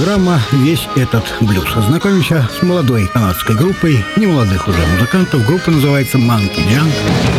программа «Весь этот блюз». Знакомимся с молодой канадской группой, немолодых уже музыкантов. Группа называется Monkey Junk.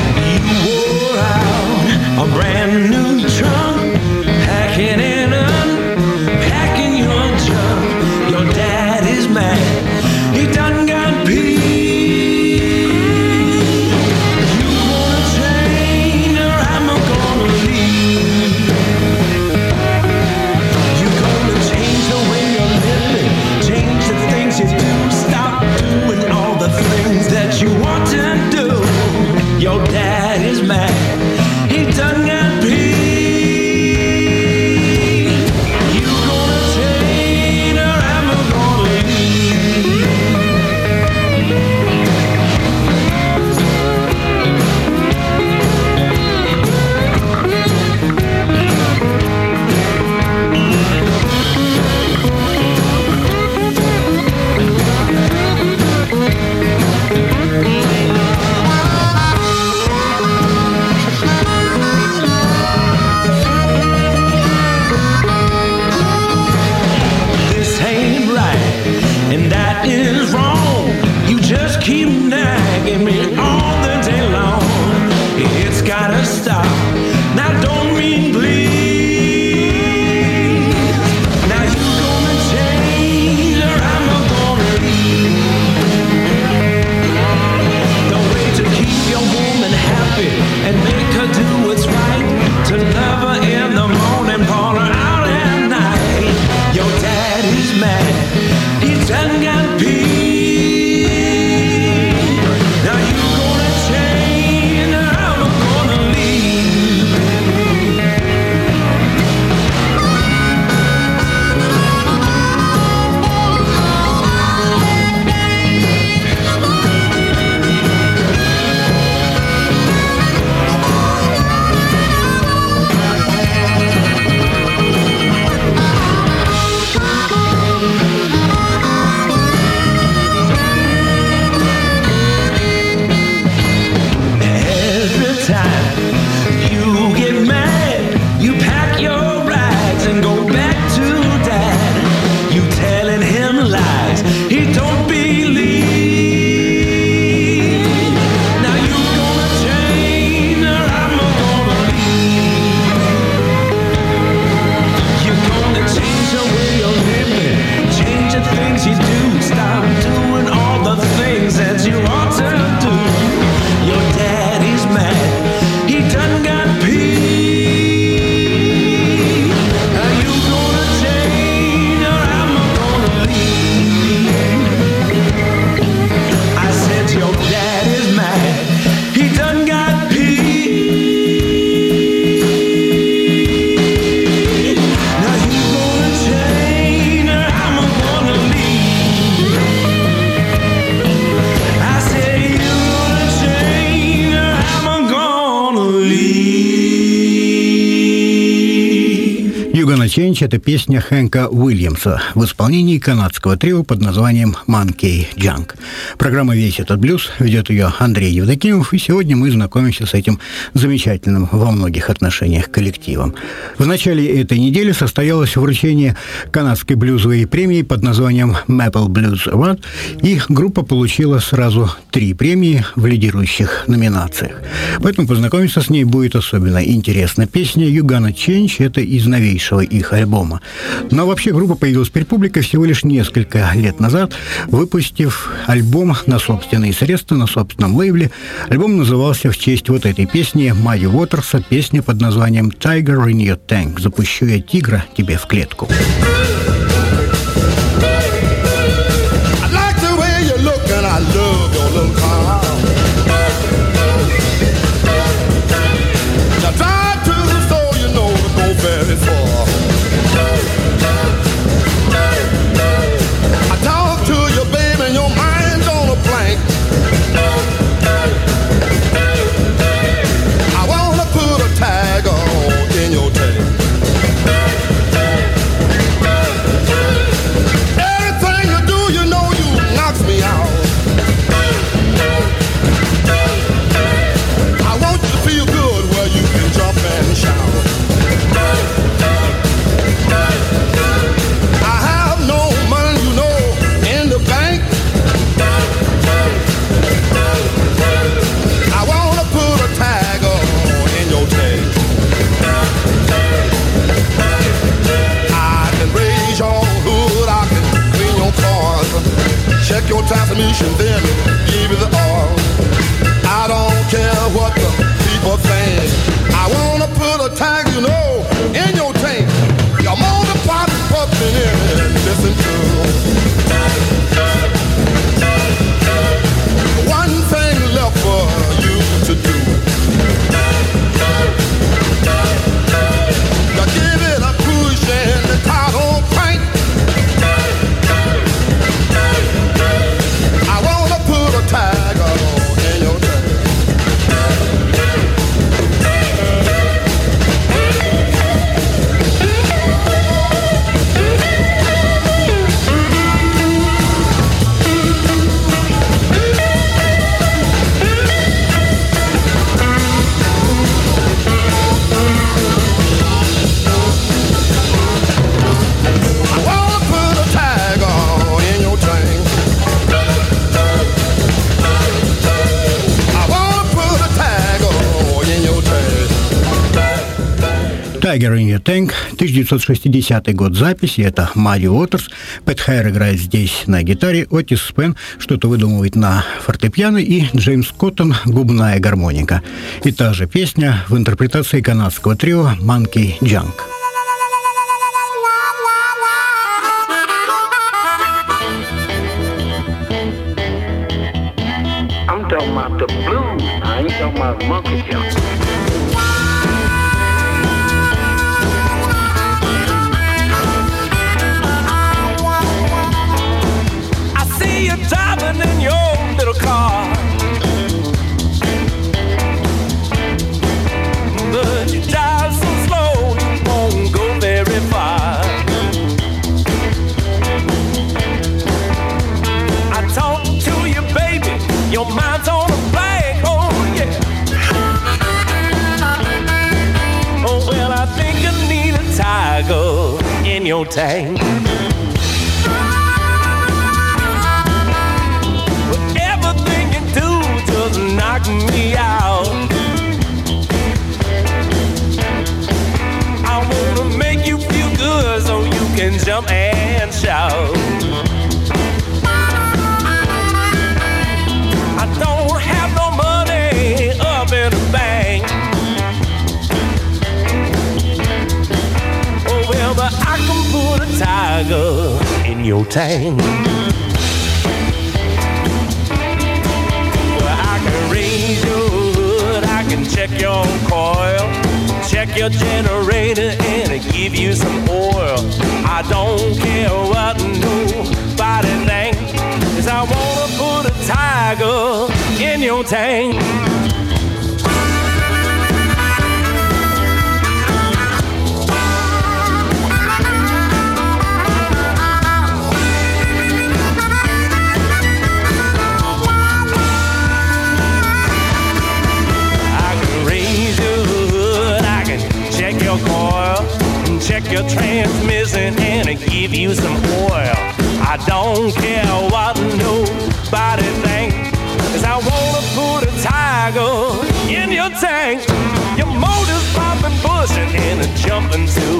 Change — это песня Хэнка Уильямса в исполнении канадского трио под названием Monkey Junk. Программа «Весь этот блюз», ведет ее Андрей Евдокимов, и сегодня мы знакомимся с этим замечательным во многих отношениях коллективом. В начале этой недели состоялось вручение канадской блюзовой премии под названием Maple Blues Award, и группа получила сразу 3 премии в лидирующих номинациях. Поэтому познакомиться с ней будет особенно интересно. Песня «You Gonna Change» — это из новейшего их альбома. Но вообще группа появилась перед публикой всего лишь несколько лет назад, выпустив альбом на собственные средства, на собственном лейбле. Альбом назывался в честь вот этой песни Мадди Уотерса, песня под названием «Tiger in Your Tank» — «Запущу я тигра тебе в клетку». Tag on in your tank. transmission, then give you the oil. I don't care what the people think. I wanna put a tag, you know, in your tank. Your motor pop pumping in it, listen to. One thing left for you to do. Now give it a push and the car don't crank. I wanna put a tag on in your tank. Tiger in Your Tank, 1960 год записи, это Мадди Уотерс, Пэт Хайер играет здесь на гитаре, Отис Спен что-то выдумывает на фортепиано и Джеймс Коттон губная гармоника. И та же песня в интерпретации канадского трио Monkey Junk. I'm talking about the blues, I ain't talking about Monkey Junk. Driving in your little car, but you drive so slow you won't go very far. I talk to you, baby, your mind's on a blank, oh yeah. Oh well, I think you need a tiger in your tank. Knock me out. I wanna make you feel good so you can jump and shout. I don't have no money up in the bank. Oh well, but I can put a tiger in your tank. Check your coil, check your generator and give you some oil. I don't care what nobody thinks, 'cause I wanna put a tiger in your tank. Coil, check your transmission and give you some oil. I don't care what nobody thinks, 'cause I wanna put a tiger in your tank. Your motor's popping, pushing and jumping too.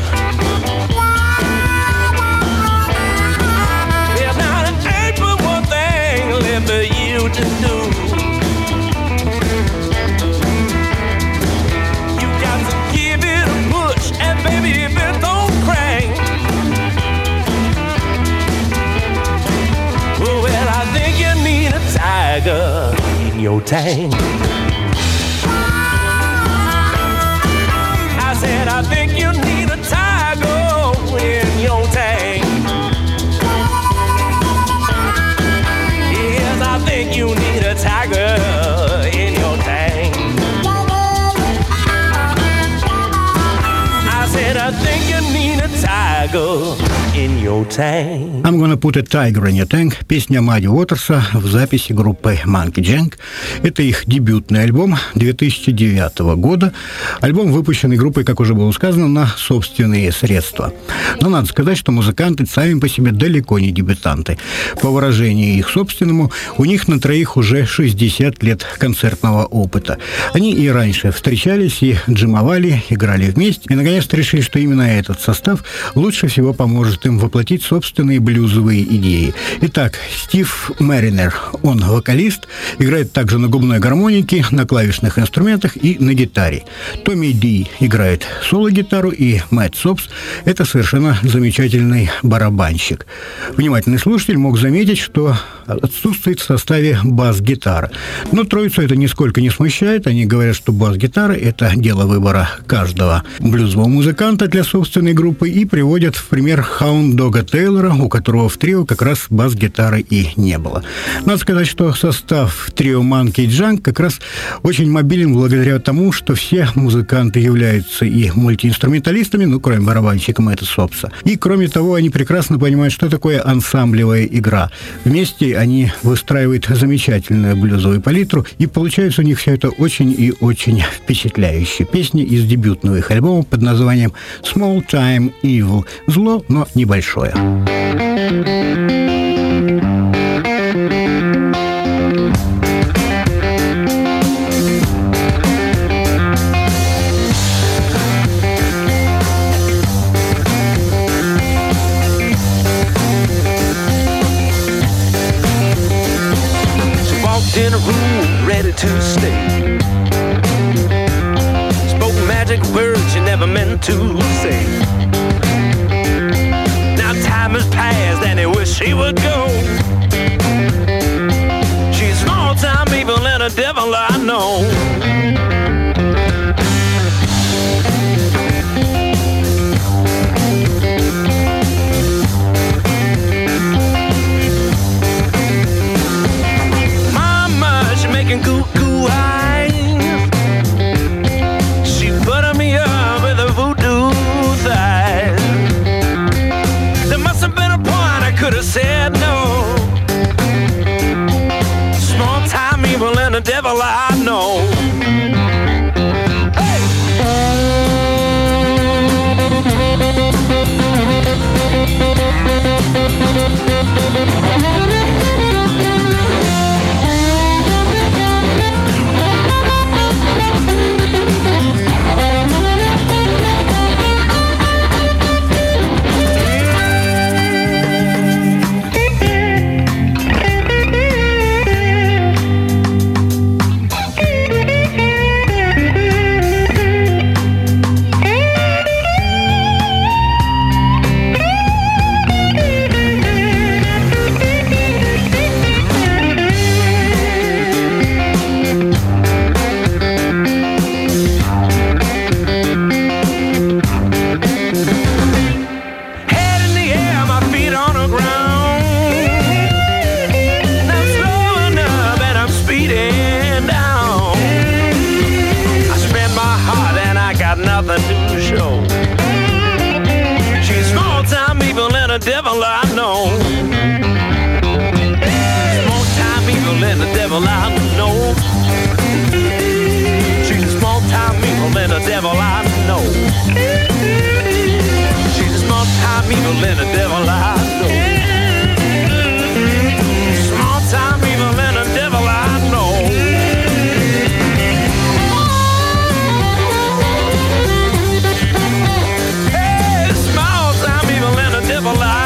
Yeah, now it ain't but one thing left for you to do. Baby, if it don't crank, well, I think you need a tiger in your tank. I said, I think you need a tiger in your tank. Yes, I think you need a tiger in your tank. I think you need a tiger in your tank. I'm gonna put a tiger in your tank. Песня Мадди Уотерса в записи группы Monkey Junk. Это их дебютный альбом 2009 года. Альбом, выпущенный группой, как уже было сказано, на собственные средства. Но надо сказать, что музыканты сами по себе далеко не дебютанты. По выражению их собственному, у них на троих уже 60 лет концертного опыта. Они и раньше встречались, и джимовали, играли вместе. И, наконец-то, решили, что именно этот состав лучше лучше всего поможет им воплотить собственные блюзовые идеи. Итак, Стив Маринер, он вокалист, играет также на губной гармонике, на клавишных инструментах и на гитаре. Томми Ди играет соло-гитару, и Мэтт Сопс – это совершенно замечательный барабанщик. Внимательный слушатель мог заметить, что отсутствует в составе бас-гитара. Но троицу это нисколько не смущает. Они говорят, что бас-гитара – это дело выбора каждого блюзового музыканта для собственной группы, и приводят в пример Хаунд Дога Тейлора, у которого в трио как раз бас-гитары и не было. Надо сказать, что состав трио Monkey Junk как раз очень мобилен благодаря тому, что все музыканты являются и мультиинструменталистами, ну, кроме барабанщика Мэтта Сопса. И, кроме того, они прекрасно понимают, что такое ансамблевая игра. Вместе они выстраивают замечательную блюзовую палитру, и получается у них все это очень и очень впечатляюще. Песня из дебютного их альбома под названием «Small Time Evil». Зло, но небольшое. In a room ready to stay, spoke magic words you never meant to say. Now time has passed and he wished she would go. She's small time evil and a devil I know. Goo-goo eyes, she buttered me up with her voodoo thighs. There must have been a point I could have said no. Small time evil and the devil I know. Devil I know. Small time evil and the devil I know. She's a small time evil and the devil I know. She's a small time evil and the devil I know. Small time evil and the devil I know. Hey, small time evil and the devil I know.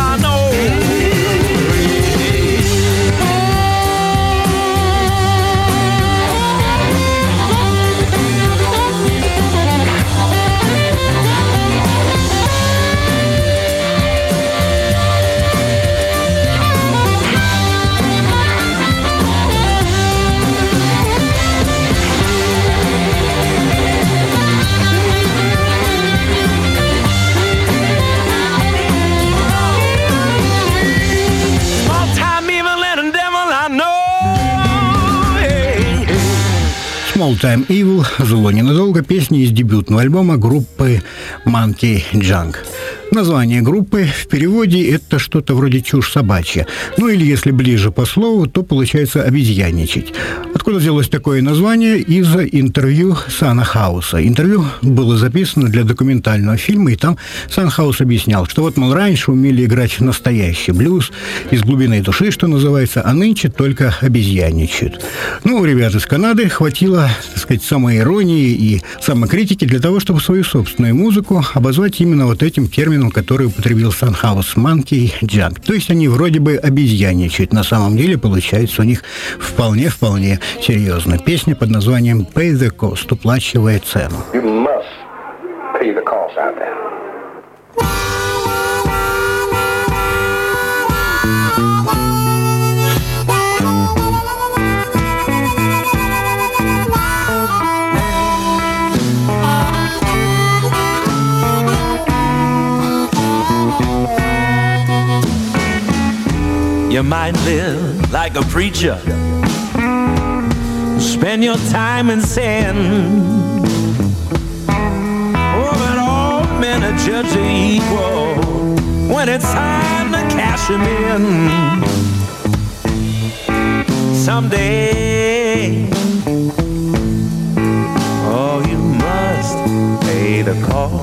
Small Time Evil, «Зло ненадолго», песня из дебютного альбома группы Monkey Junk. Название группы в переводе это что-то вроде «чушь собачья». Ну или, если ближе по слову, то получается «обезьяничать». Откуда Откуда взялось такое название? Из-за интервью Санхауса. Интервью было записано для документального фильма, и там Санхаус объяснял, что вот, мол, раньше умели играть настоящий блюз из глубины души, что называется, а нынче только обезьянничают. Ну, у ребят из Канады хватило, так сказать, самоиронии и самокритики для того, чтобы свою собственную музыку обозвать именно вот этим термином, который употребил Санхаус — «monkey junk». То есть они вроде бы обезьянничают. На самом деле получается у них вполне серьезно. Песня под названием «Pay the Cost», уплачивая цену. You must pay the cost out there. You might live like a preacher, spend your time in sin. Oh, but all men are judged equal when it's time to cash them in. Someday, oh, you must pay the cost.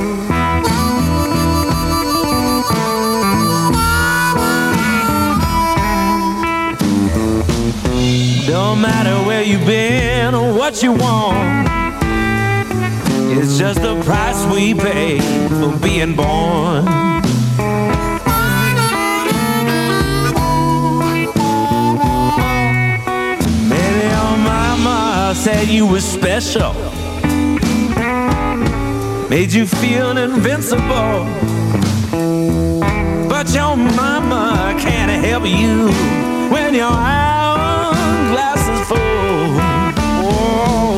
Don't matter where you've been or what you want, it's just the price we pay for being born. Maybe your mama said you were special, made you feel invincible, but your mama can't help you when you're out. Glass is full. Oh,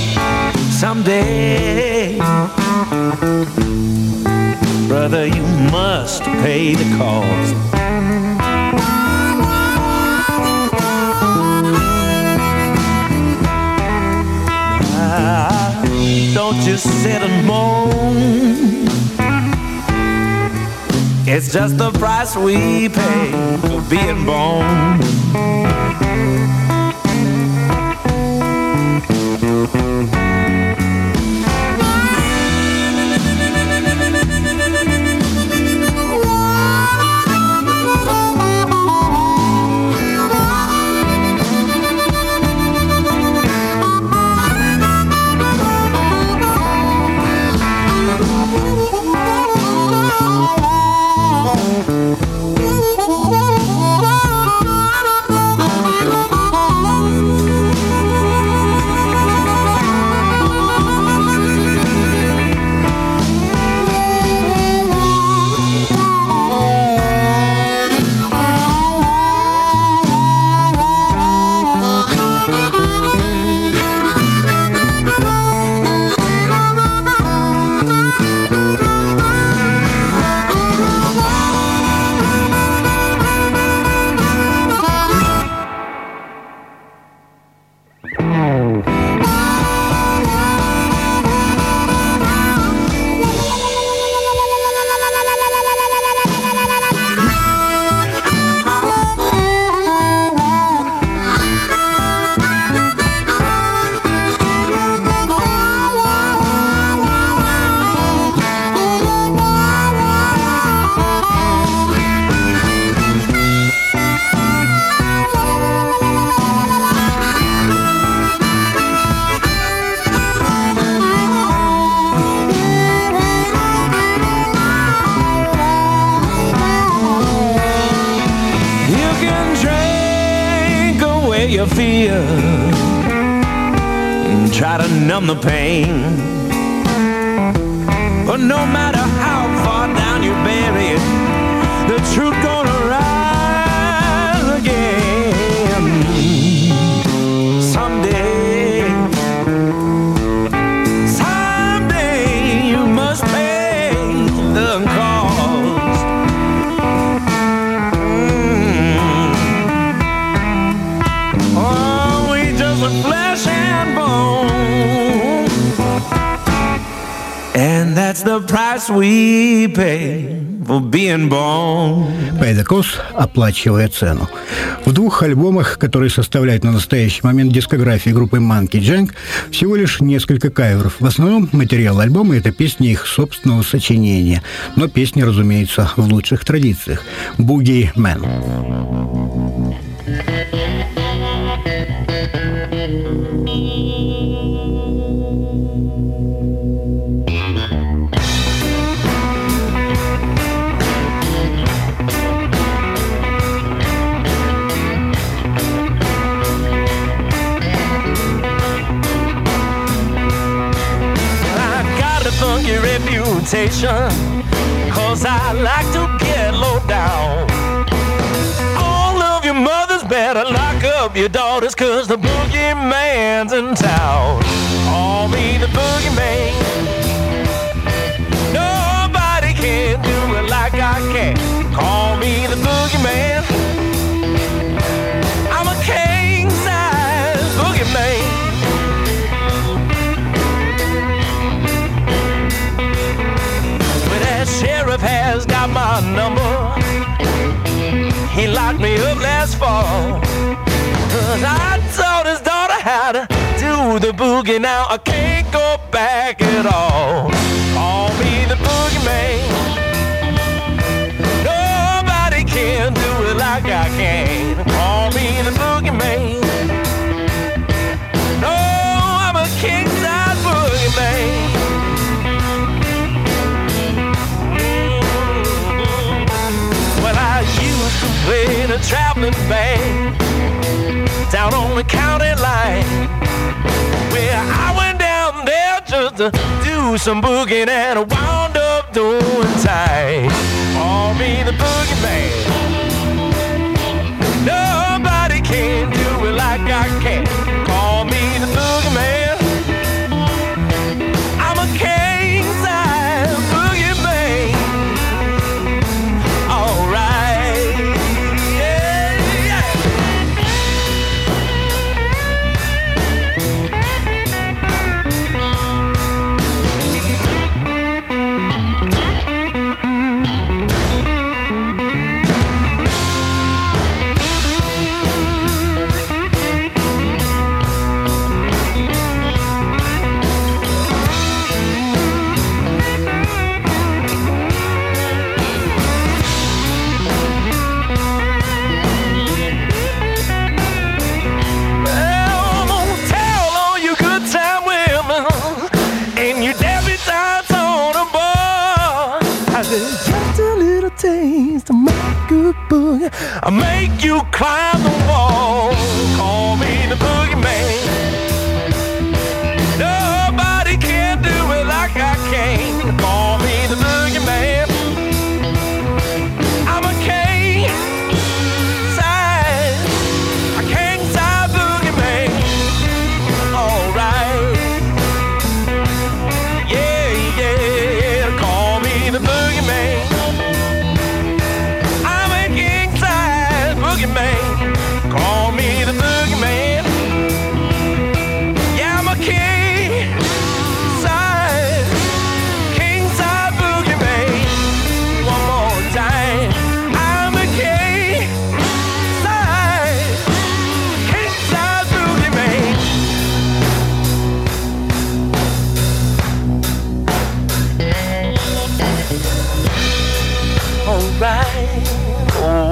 someday, brother, you must pay the cost. Don't just sit and moan. It's just the price we pay for being born. Your fear and try to numb the pain, but no matter how far down you bury it, the truth gonna rise again. Someday you must pay the cost. Oh, we just a flesh and bone, and that's the price we pay for being born. Пэдекос, оплачивая цену. В 2 альбомах, которые составляют на настоящий момент дискографии группы Monkey Junk, всего лишь несколько каверов. В основном материал альбома — это песни их собственного сочинения. Но песни, разумеется, в лучших традициях. «Boogie Man». Funky reputation, 'cause I like to get low down. All of your mothers better lock up your daughters, 'cause the boogeyman's in town. Call me the boogeyman. Nobody can do it like I can. Call me the boogeyman. I'm a king-size boogeyman. Sheriff has got my number. He locked me up last fall, 'cause I taught his daughter how to do the boogie. Now I can't go back at all. Call me the boogeyman. Nobody can do it like I can. Call me the boogeyman. No, I'm a king-size boogeyman. Play the traveling band down on the county line, where I went down there just to do some boogieing, and I wound up doing time. Call me the boogeyman. Nobody can do it like I can. Call me the boogeyman. I'm a king-size boogeyman. All right. I make you climb the wall. Call me the boogeyman. Nobody can do it like I can. Call me the boogeyman. I'm a king-size boogeyman. All right. Yeah, yeah. Call me the boogeyman. Call me the boogeyman. Yeah, I'm a king-size boogeyman. One more time. I'm a king-size boogeyman. All right. Oh.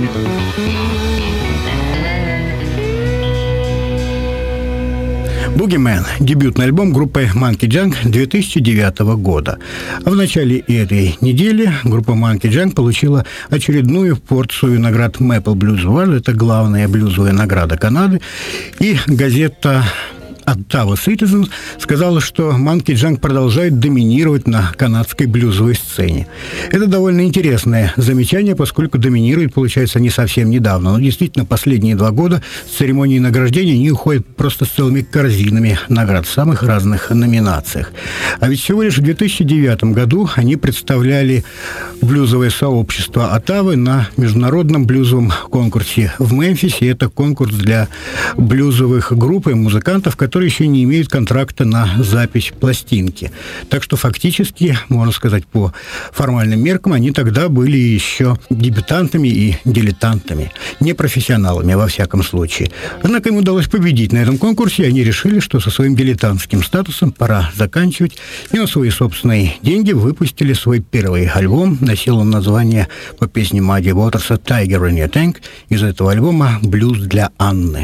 «Boogeyman» – дебютный альбом группы Monkey Junk 2009 года. А в начале этой недели группа Monkey Junk получила очередную порцию наград Maple Blues Award. Это главная блюзовая награда Канады. И газета Ottawa Citizen сказала, что Monkey Junk продолжает доминировать на канадской блюзовой сцене. Это довольно интересное замечание, поскольку доминирует, получается, не совсем недавно. Но действительно, последние 2 года с церемонии награждения они уходят просто с целыми корзинами наград в самых разных номинациях. А ведь всего лишь в 2009 году они представляли блюзовое сообщество Оттавы на международном блюзовом конкурсе в Мемфисе. Это конкурс для блюзовых групп и музыкантов, которые еще не имеют контракта на запись пластинки. Так что фактически, можно сказать, по формальным меркам, они тогда были еще дебютантами и дилетантами, не профессионалами, во всяком случае. Однако им удалось победить на этом конкурсе, и они решили, что со своим дилетантским статусом пора заканчивать, и на свои собственные деньги выпустили свой первый альбом. Носил он название по песне Мадди Уотерса «Tiger in your Tank». Из этого альбома «Блюз для Анны».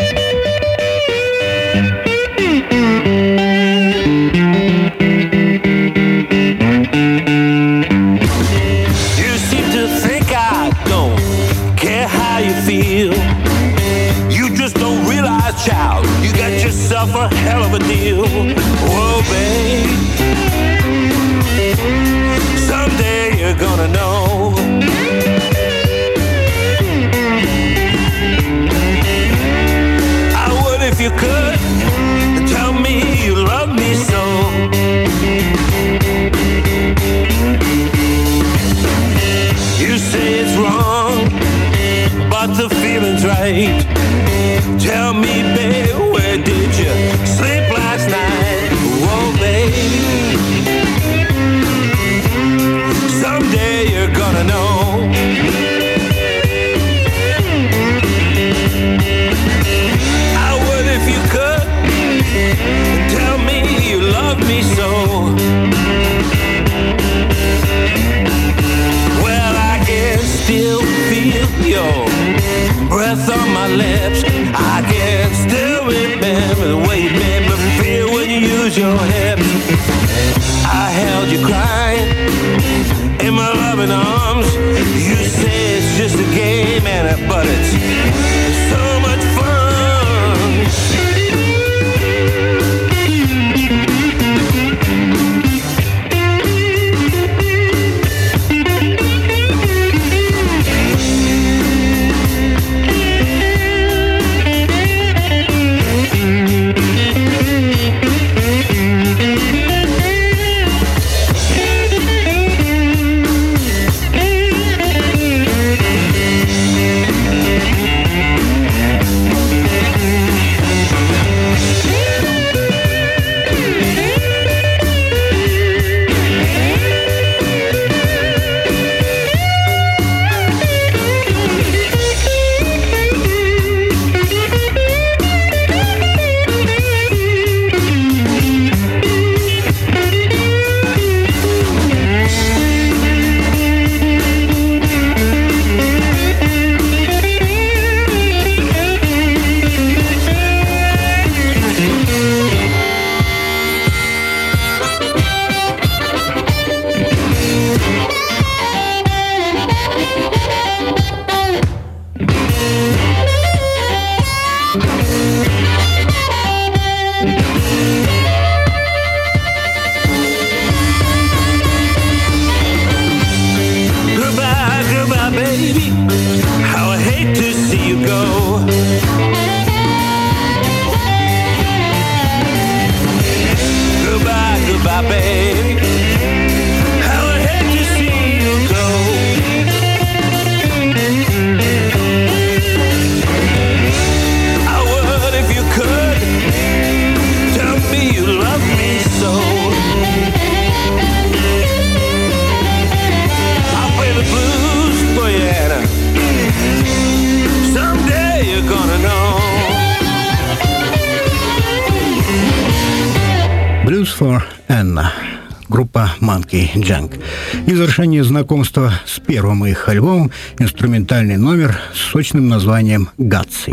Child, you got yourself a hell of a deal. Whoa, babe, someday you're gonna know. I would if you could tell me you love me so. You say it's wrong, but the feeling's right. Tell me, babe, where did you sleep last night? Whoa, babe, someday you're gonna know. I would if you could tell me you love me so. Well, I can still feel your breath on my lips. I can still remember the way you made me feel when you used your hips. I held you crying in my loving arms. You say it's just a game, but it's so much fun. «Blues for Anna». группа Monkey Junk. И в завершение знакомства с первым их альбомом инструментальный номер с сочным названием «Гатси».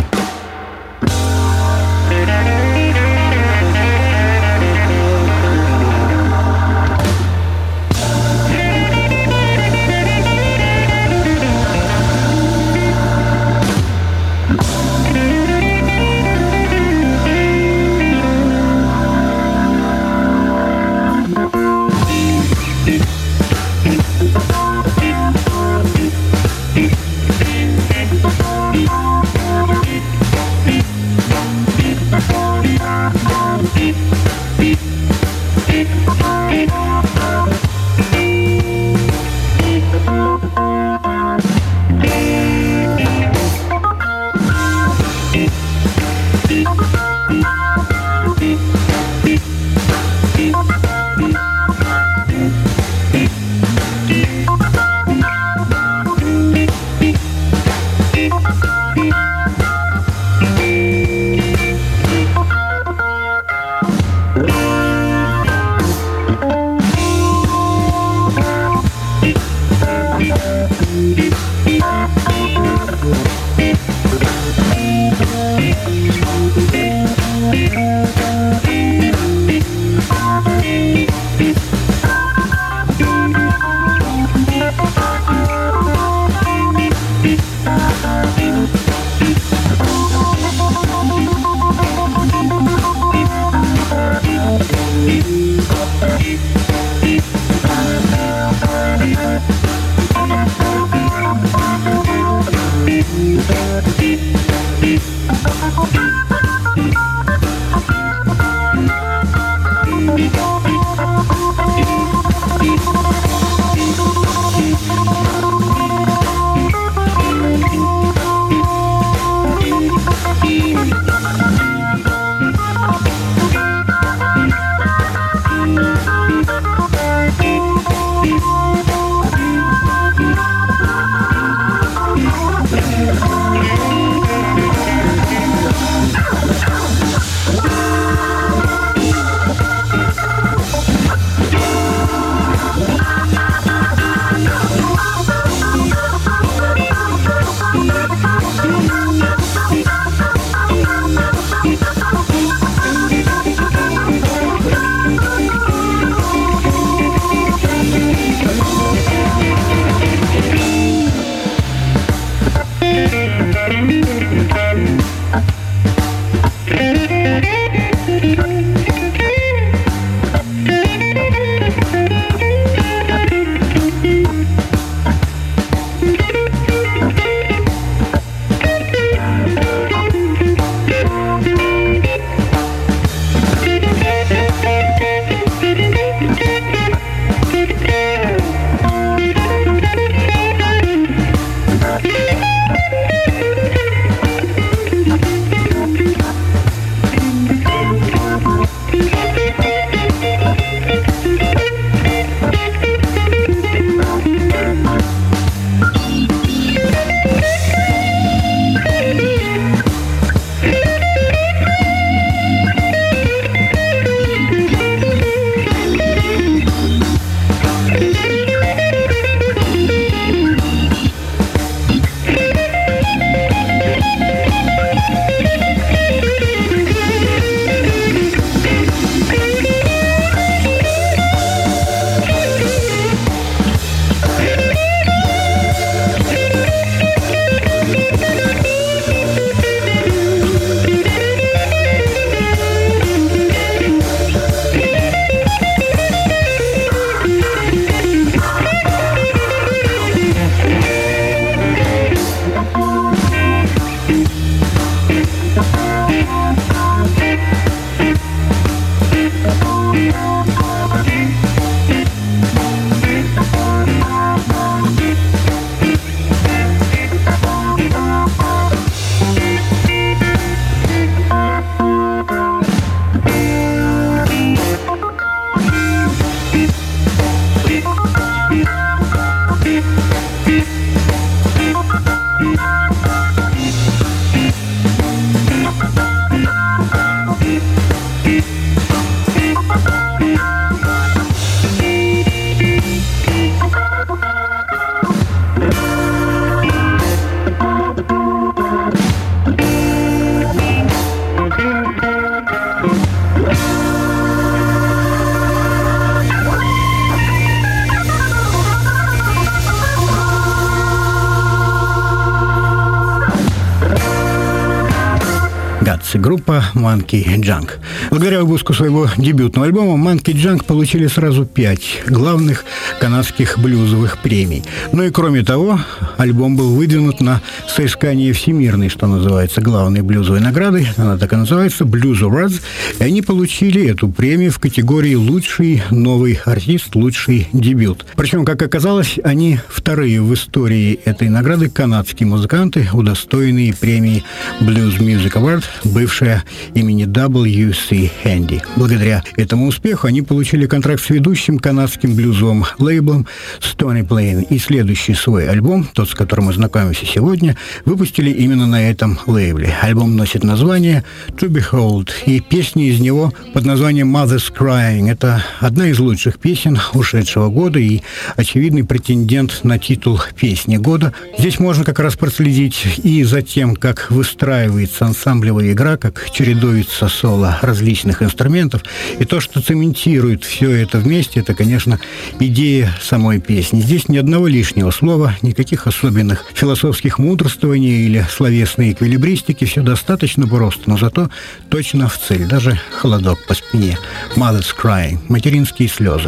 Guts, группа Monkey Junk. Благодаря выпуску своего дебютного альбома Monkey Junk получили сразу 5 главных канадских блюзовых премий. Ну и кроме того, альбом был выдвинут на соискание всемирной, что называется, главной блюзовой награды. Она так и называется, Blues Awards. И они получили эту премию в категории «Лучший новый артист», «Лучший дебют». Причем, как оказалось, они вторые в истории этой награды канадские музыканты, удостоенные премии Blues Music Award, бывшая имени W.C. Handy. Благодаря этому успеху они получили контракт с ведущим канадским блюзовым лейблом Stony Plain. И следующий свой альбом, тот, с которым мы знакомимся сегодня, выпустили именно на этом лейбле. Альбом носит название To Behold, и песни из него под названием Mother's Crying. Это одна из лучших песен ушедшего года и очевидный претендент на титул «Песни года». Здесь можно как раз проследить и за тем, как выстраивается ансамблевая игра, как чередуется соло различных инструментов. И то, что цементирует все это вместе, это, конечно, идея самой песни. Здесь ни одного лишнего слова, никаких особенных философских мудрствований или словесной эквилибристики. Все достаточно просто, но зато точно в цель. Даже холодок по спине. Mother's Crying. Материнские слезы.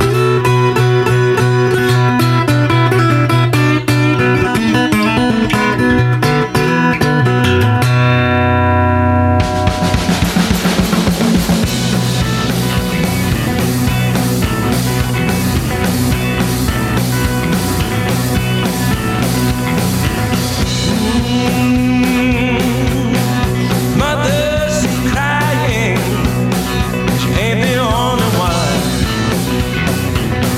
Ain't the only one.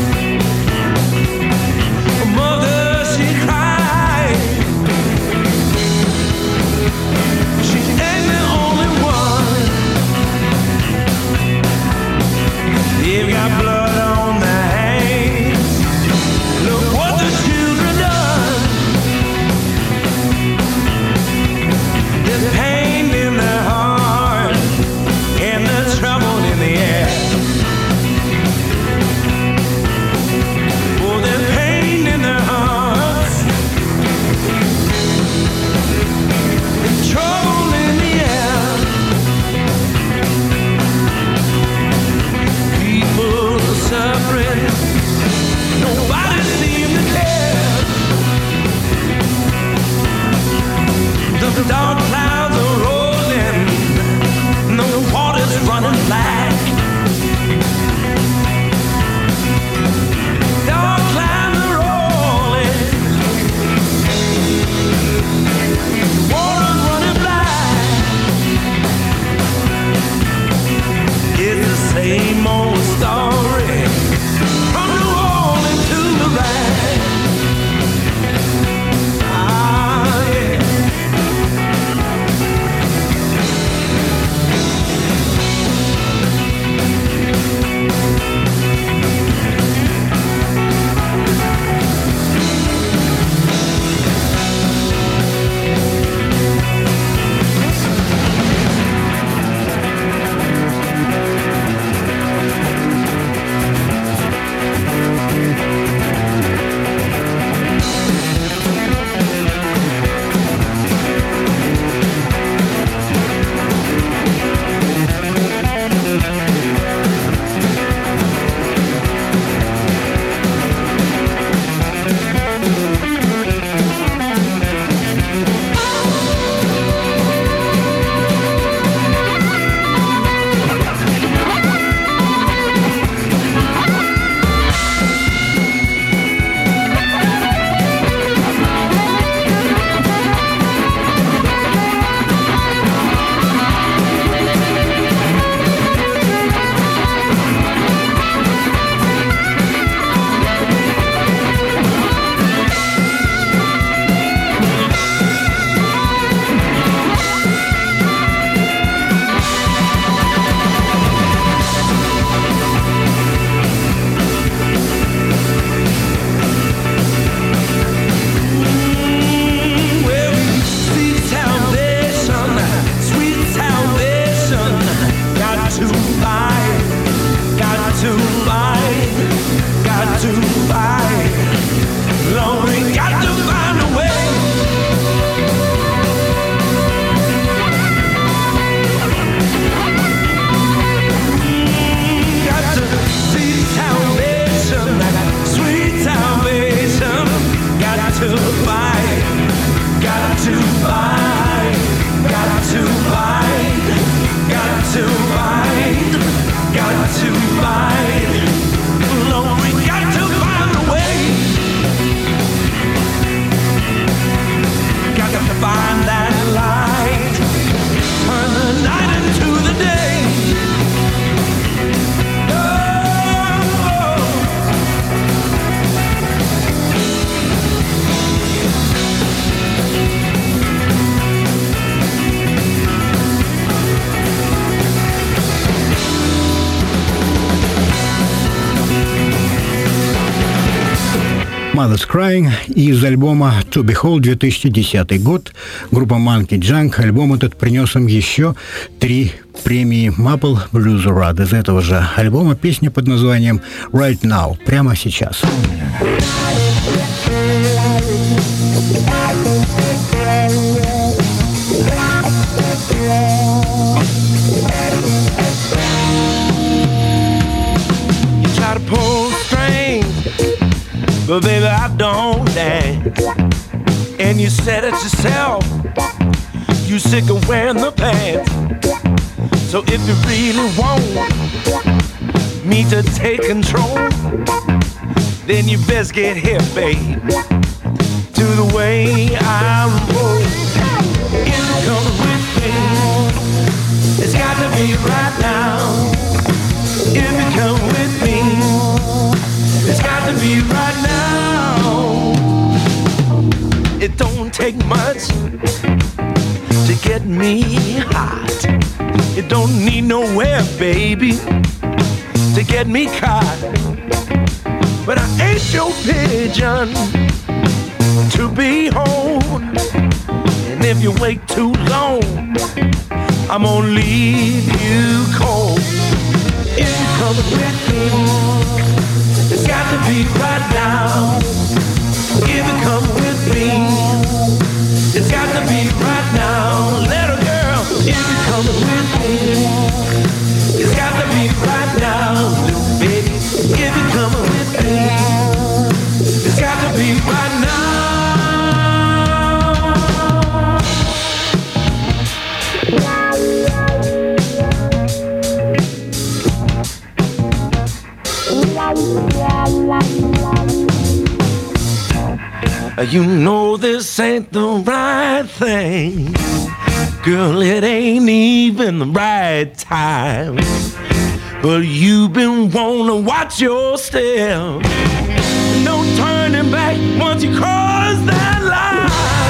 to fight, got to fight, got to fight, got to fight, got to fight. Lord, we got to find a way. Got to find that light, turn the night into the day. Mother's Crying из альбома To Behold 2010 год. Группа Monkey Junk. Альбом этот принес им еще 3 премии Maple Blues Award. Из этого же альбома песня под названием Right Now. Прямо сейчас. But baby, I don't dance. And you said it yourself, you sick of wearing the pants. So if you really want me to take control, then you best get hip, babe, to the way I roll. If you come with me, it's got to be right now. If you come with me, it's got to be right now. It don't take much to get me hot. It don't need nowhere, baby, to get me caught. But I ain't your pigeon to behold. And if you wait too long, I'm gonna leave you cold. If you come with me, it's got to be right now. If you come with me, it's got to be right now. Little girl, if you come with me, it's got to be right now. Little baby, if you come with me, it's got to be right now. You know this ain't the right thing, girl, it ain't even the right time. But you've been wanting to watch your step. No turning back once you cross that line.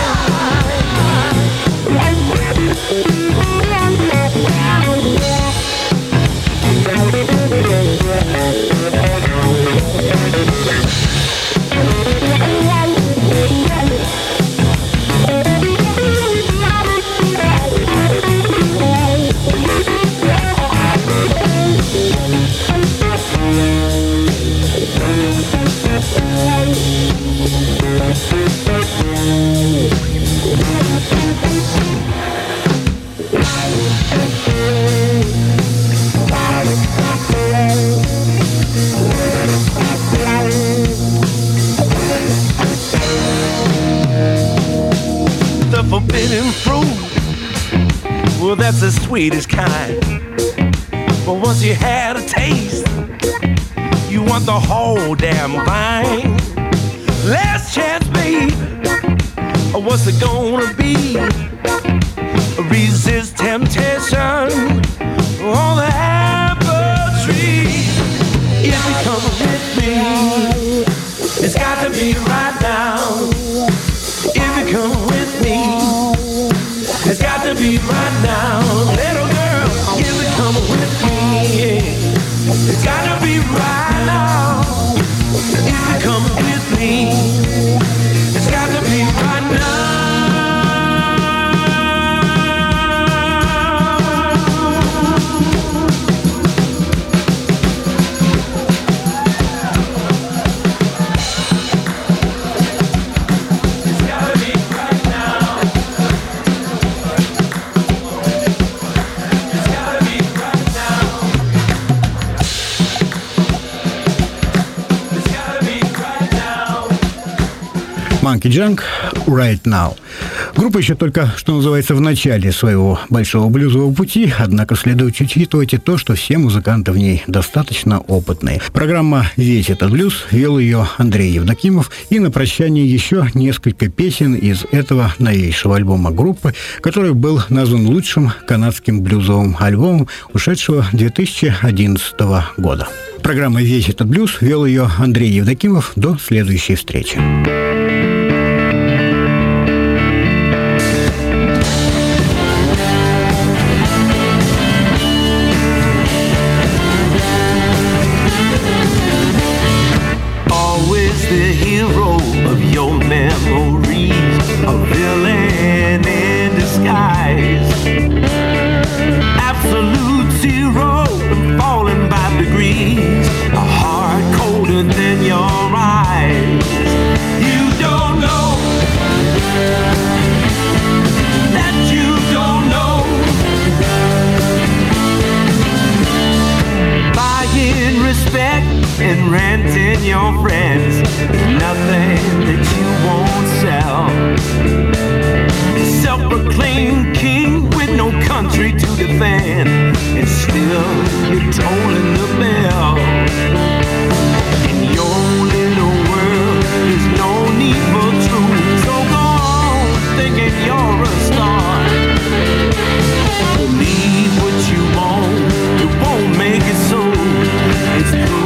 The forbidden fruit, well, that's the sweetest kind. But once you had a taste, you want the whole damn thing. Last chance, babe, what's it gonna be? Resist temptation on the apple tree. If you come with me, it's got to be right now. If you come with me, it's got to be right now. Little girl, if you come with me, it's got to be right now. If you come with me, it's got to be right now. Monkey Junk «Right Now». Группа еще только, что называется, в начале своего большого блюзового пути, однако следует учитывать и то, что все музыканты в ней достаточно опытные. Программа «Весь этот блюз» вел ее Андрей Евдокимов, и на прощание еще несколько песен из этого новейшего альбома группы, который был назван лучшим канадским блюзовым альбомом ушедшего 2011 года. Программа «Весь этот блюз» вел ее Андрей Евдокимов. До следующей встречи. And renting your friends, nothing that you won't sell. Self-proclaimed king with no country to defend, and still you're tolling the bell. In your little world, there's no need for truth, so go on thinking you're a star. Believe what you want, it won't make it so. It's true.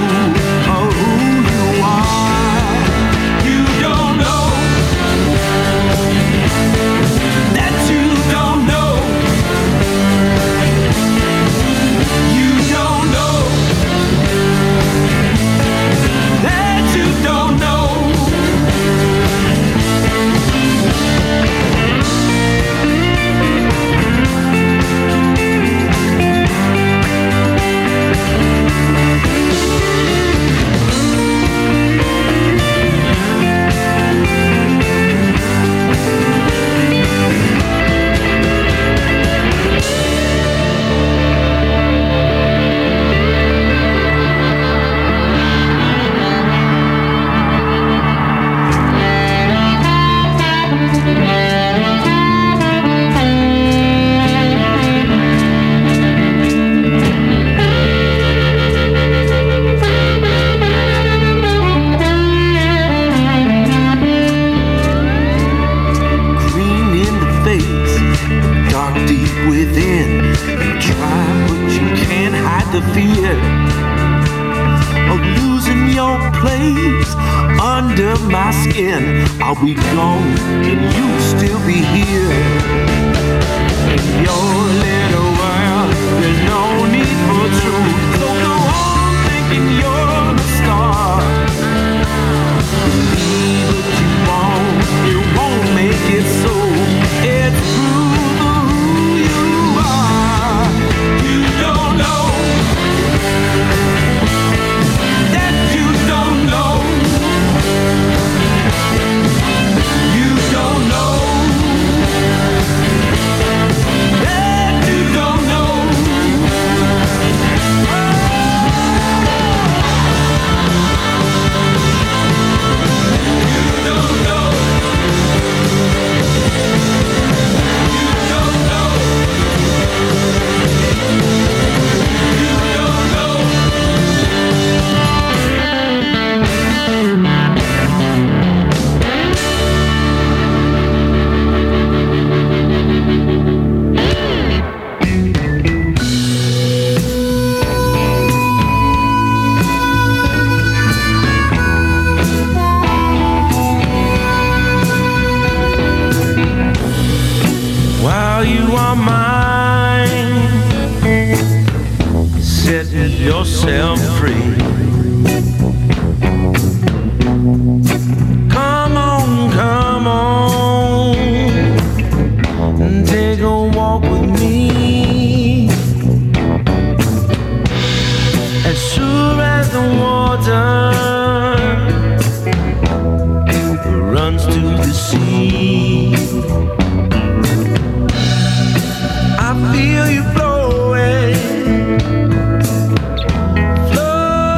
I'll be gone and you'll still be here. In your little world, there's no need for truth. So go on thinking you're the star. Believe what you want, it won't make it so. It's proof of who you are. You don't know that you don't know. Don't know that you don't know. Yourself free. Come on, and take a walk with me. As sure as the water runs to the sea, I feel you flowing.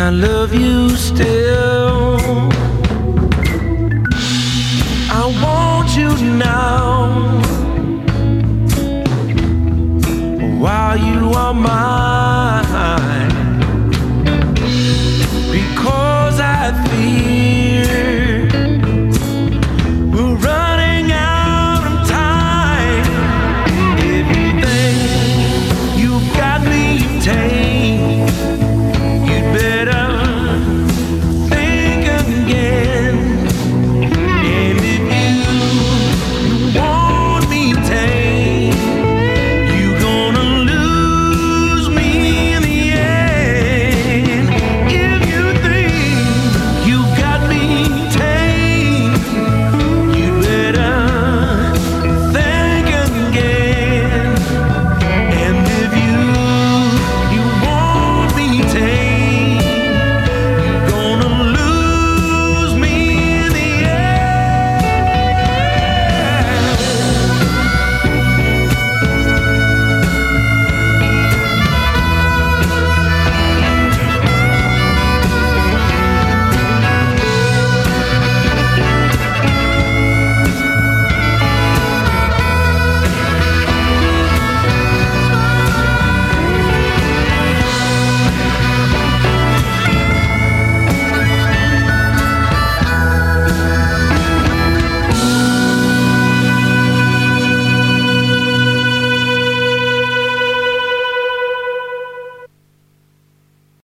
I love you still. I want you now while you are mine.